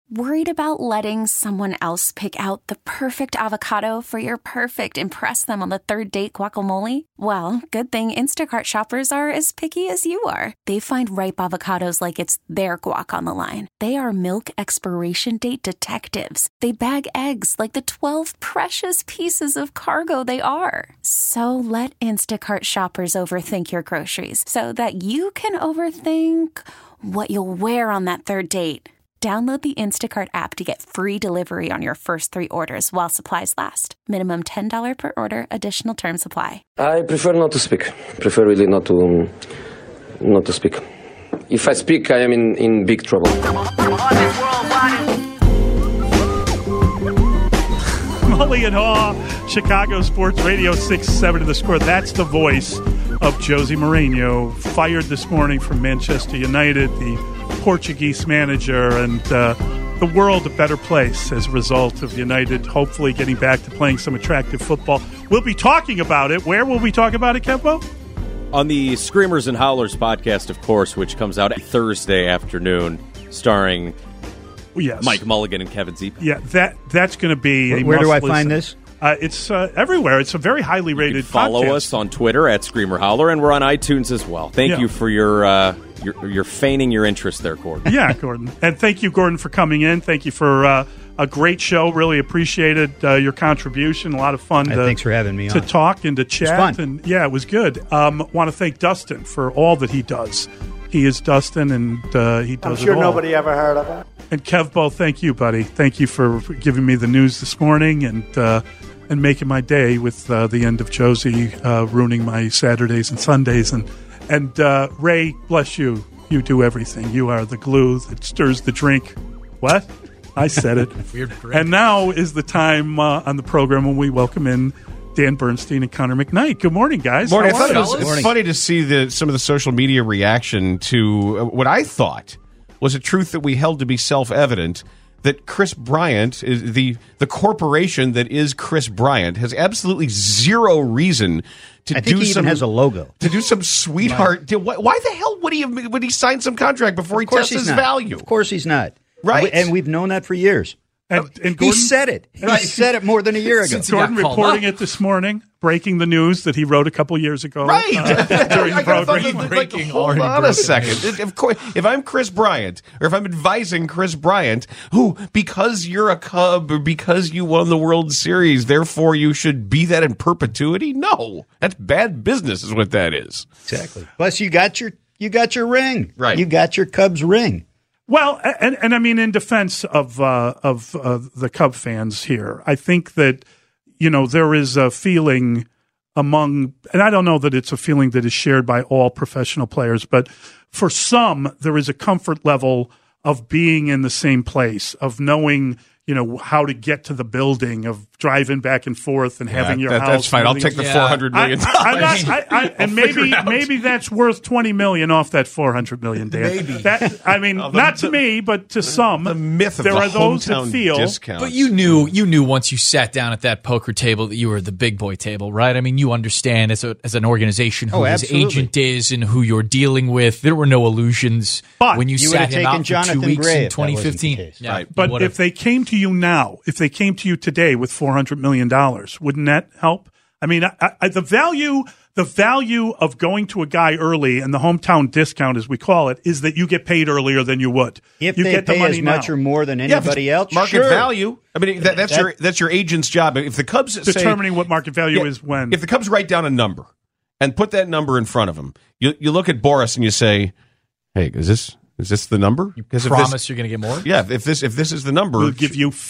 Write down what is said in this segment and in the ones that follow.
Worried about letting someone else pick out the perfect avocado for your perfect impress them on the third date guacamole? Well, good thing Instacart shoppers are as picky as you are. They find ripe avocados like it's their guac on the line. They are milk expiration date detectives. They bag eggs like the 12 precious pieces of cargo they are. So let Instacart shoppers overthink your groceries so that you can overthink what you'll wear on that third date. Download the Instacart app to get free delivery on your first 3 orders while supplies last. Minimum $10 per order. Additional terms apply. I prefer not to speak. Prefer really not to speak. If I speak, I am in big trouble. Mully and Haw, Chicago Sports Radio 6-7 to the score. That's the voice of Jose Mourinho, fired this morning from Manchester United, the Portuguese manager, and the world a better place as a result of United hopefully getting back to playing some attractive football. We'll be talking about it. Where will we talk about it, Kempo? On the Screamers and Howlers podcast, of course, which comes out Thursday afternoon, starring Mike Mulligan and Kevin Zeep. Yeah, that's going to be Where do I find this? It's everywhere. It's a very highly rated follow podcast. us on Twitter at Screamer Howler, and we're on iTunes as well. Thank you for your feigning your interest there, Gordon. Yeah, Gordon. And thank you, Gordon, for coming in. Thank you for a great show. Really appreciated your contribution. A lot of fun. Thanks for having me to on. talk and to chat. It was fun. And yeah, it was good. Want to thank Dustin for all that he does. He is Dustin, and he does I'm sure it all. Nobody ever heard of it. And Kevbo, thank you, buddy. Thank you for giving me the news this morning and making my day with the end of Josie ruining my Saturdays and Sundays. And Ray, bless you. You do everything. You are the glue that stirs the drink. What? I said it. Weird. And now is the time on the program when we welcome in Dan Bernstein and Connor McKnight. Good morning, guys. Morning. I How thought are you? it was funny to see some of the social media reaction to what I thought was a truth that we held to be self-evident, that Chris Bryant, is the corporation that is Chris Bryant, has absolutely zero reason to I think he even has a logo. To do some sweetheart. Why the hell would he sign some contract before he tests his value? Of course he's not. Right. And we've known that for years. And Gordon, he said it. He said it more than a year ago. Gordon reporting it this morning, breaking the news that he wrote a couple years ago. Right. During the program. Hold on a second. Of course, if I'm Chris Bryant, or if I'm advising Chris Bryant, who, because you're a Cub or because you won the World Series, therefore you should be that in perpetuity? No. That's bad business is what that is. Exactly. Plus, you got your ring. Right. You got your Cubs ring. Well, and I mean, in defense of the Cub fans here, I think that, there is a feeling among, and I don't know that it's a feeling that is shared by all professional players, but for some, there is a comfort level of being in the same place, of knowing, how to get to the building, of driving back and forth and having your house. That's fine. I'll take the $400 million. And maybe that's worth $20 million off that $400 million, Dan. Maybe. Not to me, but to some. The myth of there the are those that hometown feel. discount. But you knew once you sat down at that poker table that you were the big boy table, right? I mean, you understand as an organization who his agent is and who you're dealing with. There were no illusions when you sat him out for 2 weeks in 2015. Yeah. Right. But if they came to you now, if they came to you today with $400 million, wouldn't that help? I mean, the value of going to a guy early, and the hometown discount, as we call it, is that you get paid earlier than you would. If you they get pay the money as much now. or more than anybody else, market value. I mean, that's your agent's job. If the Cubs determining what market value is when. If the Cubs write down a number and put that number in front of them, you look at Boris and you say, "Hey, is this the number? You promise you're going to get more? Yeah, if this is the number, we'll give you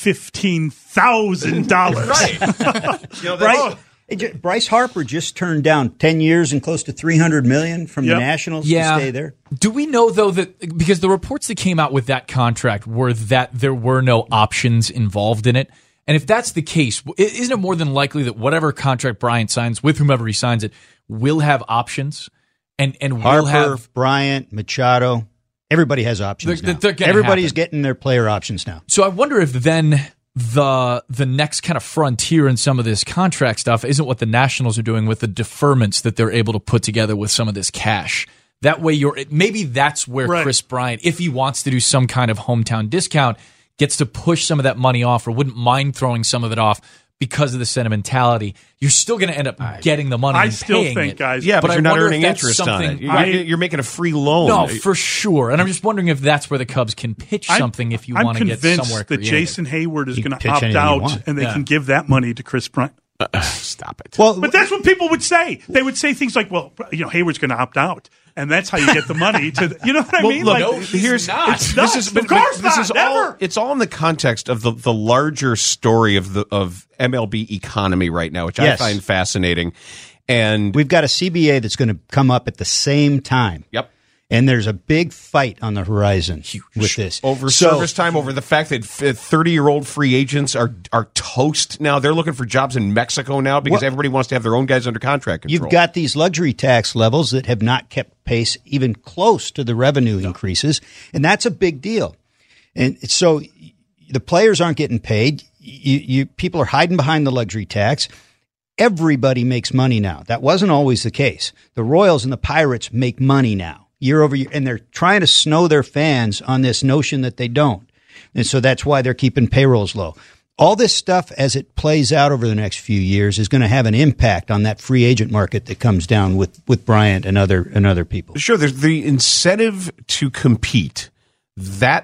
$15,000." Right. Bryce Harper just turned down 10 years and close to $300 million from the Nationals to stay there. Do we know, though, that because the reports that came out with that contract were that there were no options involved in it? And if that's the case, isn't it more than likely that whatever contract Bryant signs with whomever he signs it will have options? And Harper, will have Bryant, Machado. Everybody has options now. Everybody's getting their player options now. So I wonder if then the next kind of frontier in some of this contract stuff isn't what the Nationals are doing with the deferments that they're able to put together with some of this cash. That way maybe that's where Chris Bryant, if he wants to do some kind of hometown discount, gets to push some of that money off or wouldn't mind throwing some of it off because of the sentimentality, you're still going to end up getting the money and paying it. Guys, yeah, but you're not earning if interest on it. You're making a free loan. No, for sure. And I'm just wondering if that's where the Cubs can pitch something if you want to get somewhere creative. I'm convinced that Jason Hayward is going to opt out, and they can give that money to Chris Bryant. Stop it. Well, but that's what people would say. They would say things like, "Well, Hayward's going to opt out, and that's how you get the money to." You know what I mean? Look, no, he's not. This is of course this not. Is Never. all. It's all in the context of the larger story of MLB economy right now, which I find fascinating. And we've got a CBA that's going to come up at the same time. Yep. And there's a big fight on the horizon with this. Over service time, over the fact that 30-year-old free agents are toast now. They're looking for jobs in Mexico now because everybody wants to have their own guys under contract control. You've got these luxury tax levels that have not kept pace even close to the revenue increases, and that's a big deal. And so the players aren't getting paid. People are hiding behind the luxury tax. Everybody makes money now. That wasn't always the case. The Royals and the Pirates make money now, year over year, and they're trying to snow their fans on this notion that they don't. And so that's why they're keeping payrolls low. All this stuff, as it plays out over the next few years, is going to have an impact on that free agent market that comes down with Bryant and other people. Sure, there's the incentive to compete. That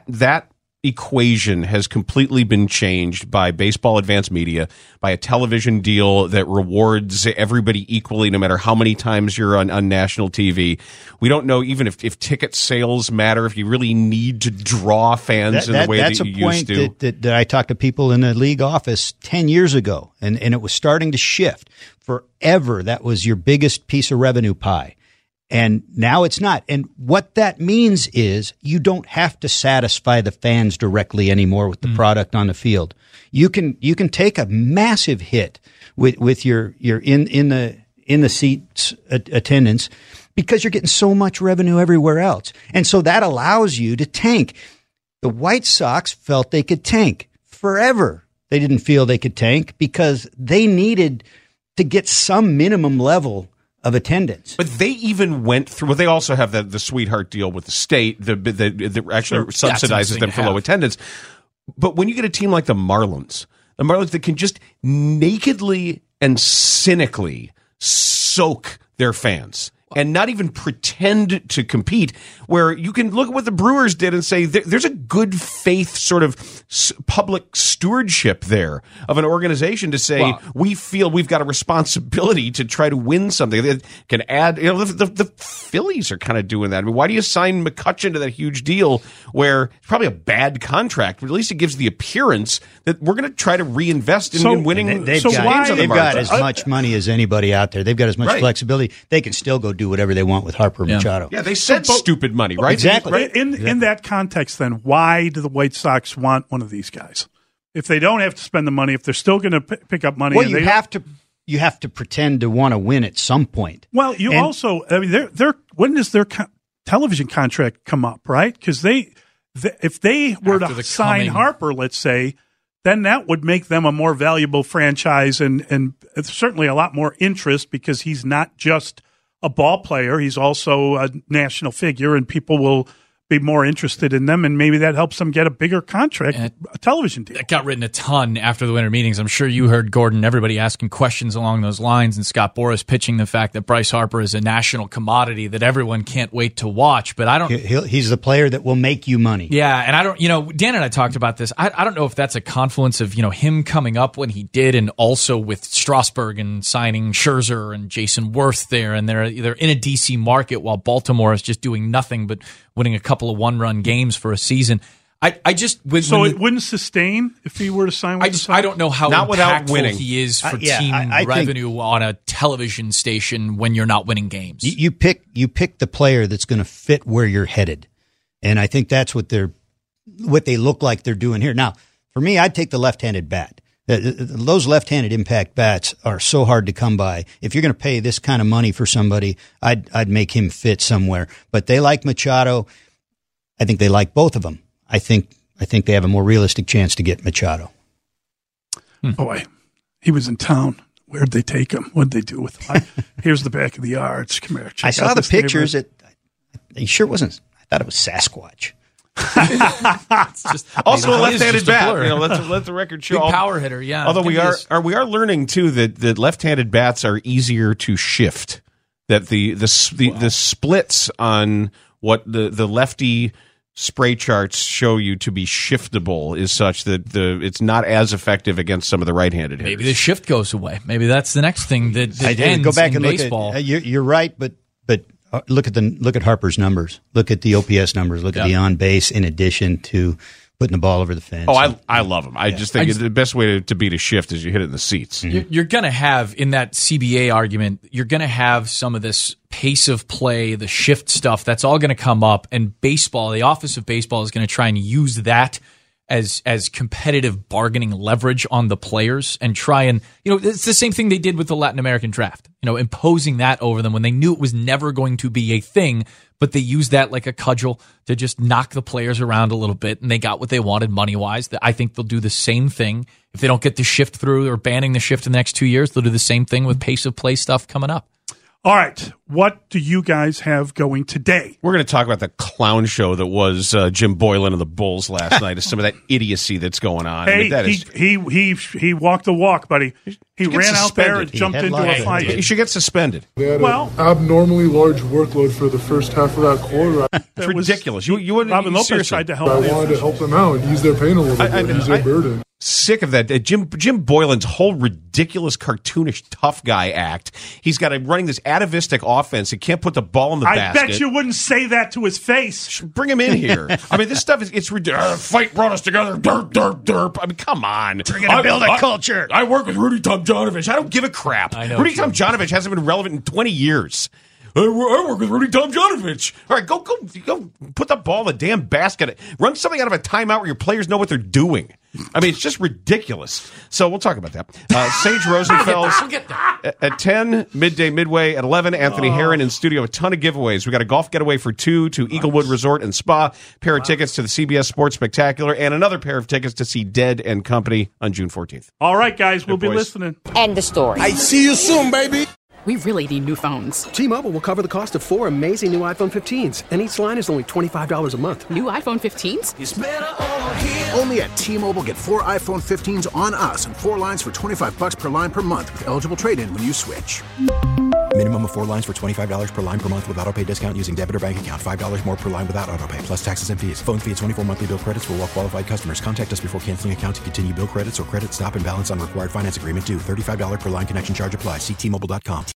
equation has completely been changed by baseball advanced media, by a television deal that rewards everybody equally no matter how many times you're on national TV. We don't know even if ticket sales matter, if you really need to draw fans in the way that you used to. That's a point that I talked to people in the league office 10 years ago, and it was starting to shift. Forever, that was your biggest piece of revenue pie. And now it's not. And what that means is you don't have to satisfy the fans directly anymore with the product on the field. You can take a massive hit with your in the seats attendance because you're getting so much revenue everywhere else. And so that allows you to tank. The White Sox felt they could tank forever. They didn't feel they could tank because they needed to get some minimum level of attendance. But they even went through, well, they also have the sweetheart deal with the state that actually subsidizes them for low attendance. But when you get a team like the Marlins that can just nakedly and cynically soak their fans and not even pretend to compete, where you can look at what the Brewers did and say there's a good faith sort of public stewardship there of an organization to say, we feel we've got a responsibility to try to win something. They can add, the Phillies are kind of doing that. I mean, why do you sign McCutchen to that huge deal where it's probably a bad contract, but at least it gives the appearance that we're going to try to reinvest in winning. They've got as much money as anybody out there. They've got as much flexibility. They can still go do whatever they want with Harper Machado. Yeah, they said stupid money, right? Exactly. Right. In that context, then, why do the White Sox want one of these guys? If they don't have to spend the money, if they're still going to pick up money, well, you have to pretend to want to win at some point. Well, when does their television contract come up? Right? Because if they were to sign Harper, let's say, then that would make them a more valuable franchise and certainly a lot more interest because he's not just a ball player. He's also a national figure, and people will be more interested in them, and maybe that helps them get a bigger contract, a television deal. That got written a ton after the winter meetings. I'm sure you heard Gordon, everybody asking questions along those lines, and Scott Boras pitching the fact that Bryce Harper is a national commodity that everyone can't wait to watch. But I don't. He's the player that will make you money. Yeah, and I don't. Dan and I talked about this. I don't know if that's a confluence of him coming up when he did, and also with Strasburg and signing Scherzer and Jason Worth there, and they're in a DC market while Baltimore is just doing nothing but winning a couple of one-run games for a season. It wouldn't sustain if he were to sign with the Sox? I don't know how not without winning. He is for team revenue on a television station when you're not winning games. You pick the player that's going to fit where you're headed, and I think that's what they look like they're doing here. Now, for me, I'd take the left-handed bat. Those left-handed impact bats are so hard to come by. If you're going to pay this kind of money for somebody, I'd make him fit somewhere. But they like Machado. I think they like both of them. I think they have a more realistic chance to get Machado. Boy, he was in town. Where'd they take him? What'd they do with him? Here's the back of the yards. Come here. I saw the pictures. He sure wasn't. I thought it was Sasquatch. It's just also a maybe left-handed just a bat. blur. Let the record show. Big power hitter, yeah. Although we are learning too that left-handed bats are easier to shift. That the splits on what the lefty spray charts show you to be shiftable is such that it's not as effective against some of the right-handed hitters. Maybe the shift goes away. Maybe that's the next thing that I ends go back in and baseball. look at. You're right, but look at Harper's numbers. Look at the OPS numbers. Look at the on base in addition to putting the ball over the fence. Oh, I love them. I just think the best way to beat a shift is you hit it in the seats. You're going to have, in that CBA argument, you're going to have some of this pace of play, the shift stuff. That's all going to come up. And baseball, the Office of Baseball is going to try and use that as competitive bargaining leverage on the players and try and, it's the same thing they did with the Latin American draft, imposing that over them when they knew it was never going to be a thing, but they used that like a cudgel to just knock the players around a little bit, and they got what they wanted money-wise. I think they'll do the same thing. If they don't get the shift through or banning the shift in the next 2 years, they'll do the same thing with pace of play stuff coming up. All right. What do you guys have going today? We're going to talk about the clown show that was Jim Boylan and the Bulls last night. Some of that idiocy that's going on. Hey, he walked the walk, buddy. He ran out there and jumped into a fight. He should get suspended. They had an abnormally large workload for the first half of that quarter. It's ridiculous. You wouldn't. Robin Lopez tried to help. I wanted to help them out and ease their pain a little bit, ease their burden. Sick of that. Jim Boylan's whole ridiculous, cartoonish, tough guy act. He's got running this atavistic offense. He can't put the ball in the basket. I bet you wouldn't say that to his face. Bring him in here. I mean, this stuff it's ridiculous. Fight brought us together. Derp, derp, derp. I mean, come on. We're going to build a culture. I work with Rudy Tomjanovich. I don't give a crap. Rudy Tomjanovich hasn't been relevant in 20 years. I work with Rudy Tomjanovich. All right, go put the ball in the damn basket. Run something out of a timeout where your players know what they're doing. I mean, it's just ridiculous. So we'll talk about that. Sage Rosenfels at 10, Midway at 11. Anthony Herron in studio. A ton of giveaways. We got a golf getaway for 2 to Eaglewood Resort and Spa, pair of tickets to the CBS Sports Spectacular, and another pair of tickets to see Dead and Company on June 14th. All right, guys, we'll be listening. End the story. I see you soon, baby. We really need new phones. T-Mobile will cover the cost of 4 amazing new iPhone 15s, and each line is only $25 a month. New iPhone 15s? It's better over here. Only at T-Mobile, get 4 iPhone 15s on us and 4 lines for $25 per line per month with eligible trade-in when you switch. Minimum of 4 lines for $25 per line per month with autopay discount using debit or bank account. $5 more per line without autopay, plus taxes and fees. Phone fee at 24 monthly bill credits for well-qualified customers. Contact us before canceling account to continue bill credits or credit stop and balance on required finance agreement due. $35 per line connection charge applies. See T-Mobile.com.